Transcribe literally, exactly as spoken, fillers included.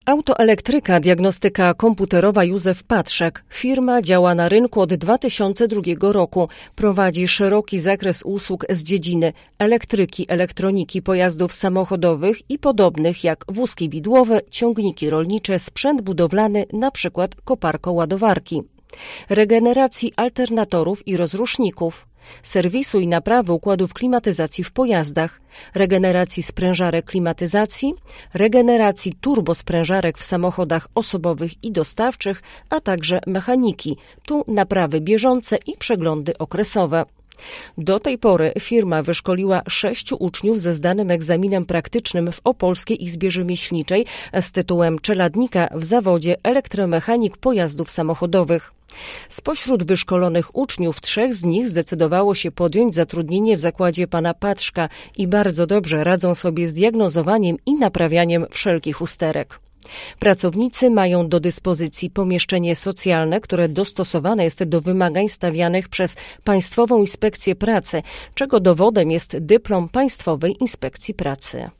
Autoelektryka Diagnostyka Komputerowa Józef Patrzek. Firma działa na rynku od dwa tysiące drugiego roku. Prowadzi szeroki zakres usług z dziedziny elektryki, elektroniki, pojazdów samochodowych i podobnych jak wózki widłowe, ciągniki rolnicze, sprzęt budowlany, np. koparko-ładowarki, regeneracji alternatorów i rozruszników, serwisu i naprawy układów klimatyzacji w pojazdach, regeneracji sprężarek klimatyzacji, regeneracji turbosprężarek w samochodach osobowych i dostawczych, a także mechaniki, tu naprawy bieżące i przeglądy okresowe. Do tej pory firma wyszkoliła sześciu uczniów ze zdanym egzaminem praktycznym w Opolskiej Izbie Rzemieślniczej z tytułem czeladnika w zawodzie elektromechanik pojazdów samochodowych. Spośród wyszkolonych uczniów trzech z nich zdecydowało się podjąć zatrudnienie w zakładzie pana Patrzka i bardzo dobrze radzą sobie z diagnozowaniem i naprawianiem wszelkich usterek. Pracownicy mają do dyspozycji pomieszczenie socjalne, które dostosowane jest do wymagań stawianych przez Państwową Inspekcję Pracy, czego dowodem jest dyplom Państwowej Inspekcji Pracy.